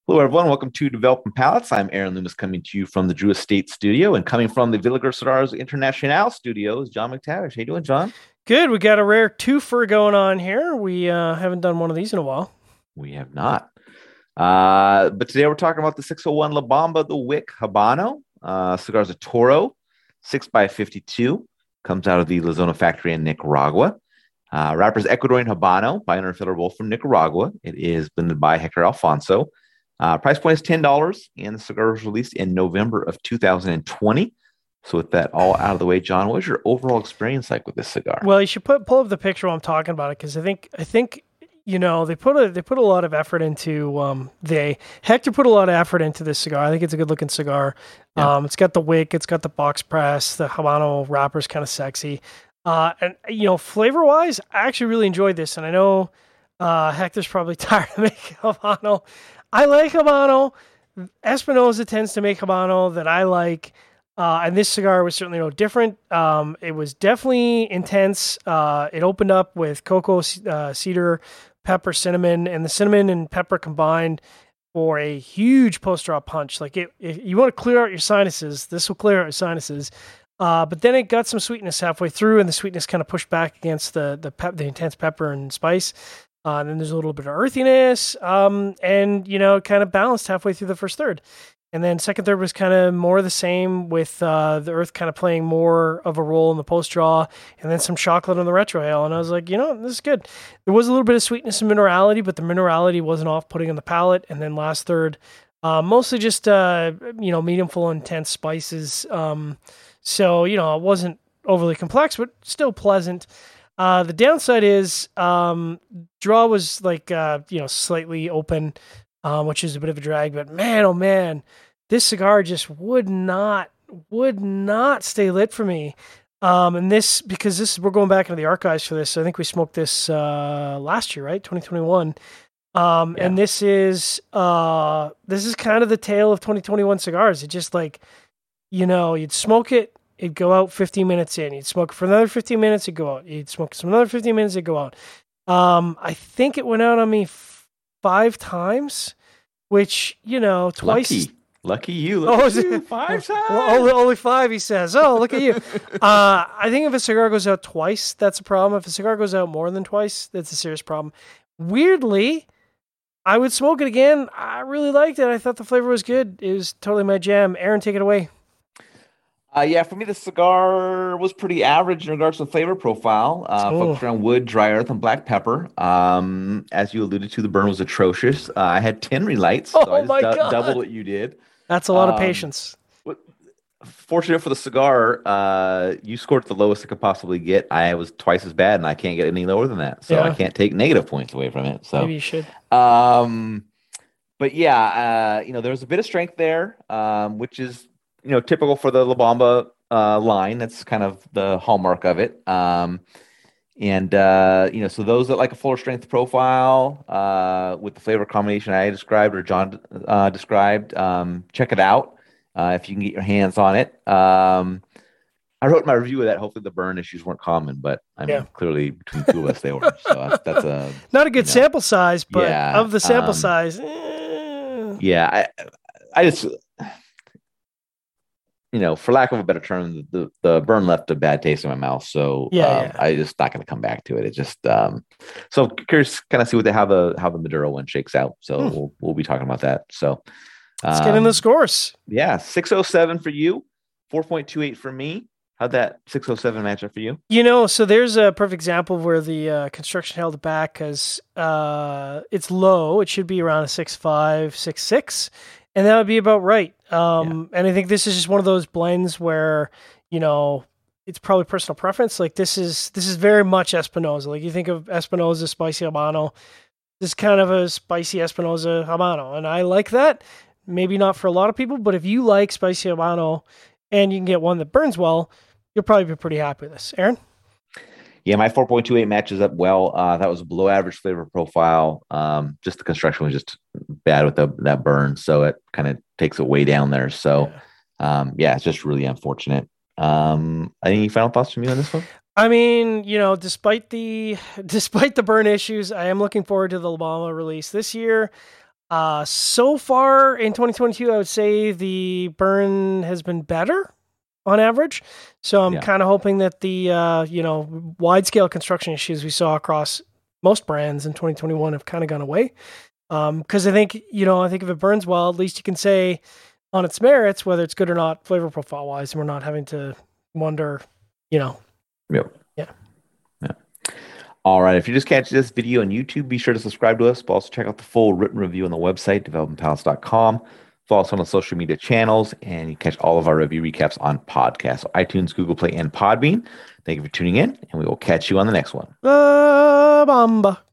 Hello, everyone. Welcome to Developing Palates. I'm Aaron Loomis coming to you from the Drew Estate studio and coming from the Villiger Cigars International studios, John McTavish. How you doing, John? Good. We got a rare twofer going on here. We haven't done one of these in a while. We have not. But today we're talking about the 601 La Bamba, the Wick Habano. Cigars of Toro, 6x52. Comes out of the La Zona factory in Nicaragua. Wrapper's Ecuadorian Habano by Owner Filler Wolf from Nicaragua. It is blended by Hector Alfonso. Price point is $10, and the cigar was released in November of 2020. So with that all out of the way, John, what was your overall experience like with this cigar? Well, you should pull up the picture while I'm talking about it, because I think they put a lot of effort into Hector put a lot of effort into this cigar. I think it's a good looking cigar. Yeah. It's got the wick, it's got the box press, the Habano wrapper's kind of sexy. And flavor wise, I actually really enjoyed this, and I know Hector's probably tired of making Habano. I like Habano. Espinosa tends to make Habano that I like. And this cigar was certainly no different. It was definitely intense. It opened up with cocoa, cedar, pepper, cinnamon, and the cinnamon and pepper combined for a huge post-draw punch. Like if you want to clear out your sinuses, this will clear out your sinuses. But then it got some sweetness halfway through, and the sweetness kind of pushed back against the intense pepper and spice. Then there's a little bit of earthiness, and kind of balanced halfway through the first third. And then second third was kind of more of the same, with the earth kind of playing more of a role in the post draw, and then some chocolate on the retrohale. And I was like, this is good. There was a little bit of sweetness and minerality, but the minerality wasn't off-putting on the palate. And then last third, mostly just medium-full intense spices. So it wasn't overly complex, but still pleasant. The downside is draw was like slightly open, which is a bit of a drag. But man, oh man, this cigar just would not stay lit for me. And we're going back into the archives for this. So I think we smoked this last year, right, 2021. Yeah. And this is kind of the tale of 2021 cigars. It just you'd smoke it. It'd go out 15 minutes in. You'd smoke it for another 15 minutes. It'd go out. You'd smoke some another 15 minutes. It'd go out. I think it went out on me 5 times, which, twice. Lucky you. Look at you. 5 times. Well, only 5, he says. Oh, look at you. I think if a cigar goes out twice, that's a problem. If a cigar goes out more than twice, that's a serious problem. Weirdly, I would smoke it again. I really liked it. I thought the flavor was good. It was totally my jam. Aaron, take it away. For me, the cigar was pretty average in regards to the flavor profile. Focused around wood, dry earth, and black pepper. As you alluded to, the burn was atrocious. I had 10 relights, so I just doubled what you did. That's a lot of patience. Fortunate for the cigar, you scored the lowest it could possibly get. I was twice as bad, and I can't get any lower than that. So I can't take negative points away from it. So maybe you should. But yeah, there was a bit of strength there, which is typical for the La Bamba line. That's kind of the hallmark of it. So those that like a fuller strength profile with the flavor combination I described or John described, check it out if you can get your hands on it. I wrote my review of that. Hopefully the burn issues weren't common, but clearly between two of us they were. So that's a not a good sample size, but of the sample size, yeah, I just. For lack of a better term, the burn left a bad taste in my mouth. So I just not going to come back to it. It just so I'm curious, kind of see how the Maduro one shakes out. So we'll be talking about that. So let's get in the scores. Yeah, 607 for you, 4.28 for me. How'd that 607 match up for you? So there's a perfect example of where the construction held it back because it's low. It should be around a 6.5, 6.6. And that would be about right. And I think this is just one of those blends where, it's probably personal preference. Like this is very much Espinosa. Like you think of Espinosa Spicy Habano, this is kind of a spicy Espinosa Habano. And I like that. Maybe not for a lot of people, but if you like Spicy Habano and you can get one that burns well, you'll probably be pretty happy with this. Aaron? Yeah, my 4.28 matches up well. That was a below average flavor profile. Just the construction was just bad with that burn, so it kind of takes it way down there. So, it's just really unfortunate. Any final thoughts from you on this one? I mean, despite the burn issues, I am looking forward to the La Bamba release this year. So far in 2022, I would say the burn has been better on average. So I'm kind of hoping that the wide scale construction issues we saw across most brands in 2021 have kind of gone away. Because I think if it burns well, at least you can say on its merits whether it's good or not flavor profile wise, and we're not having to wonder, Yep. Yeah. Yeah. All right. If you just catch this video on YouTube, be sure to subscribe to us, but also check out the full written review on the website, developmentpalace.com. Follow us on the social media channels, and you catch all of our review recaps on podcasts, so iTunes, Google Play, and Podbean. Thank you for tuning in, and we will catch you on the next one. Bamba.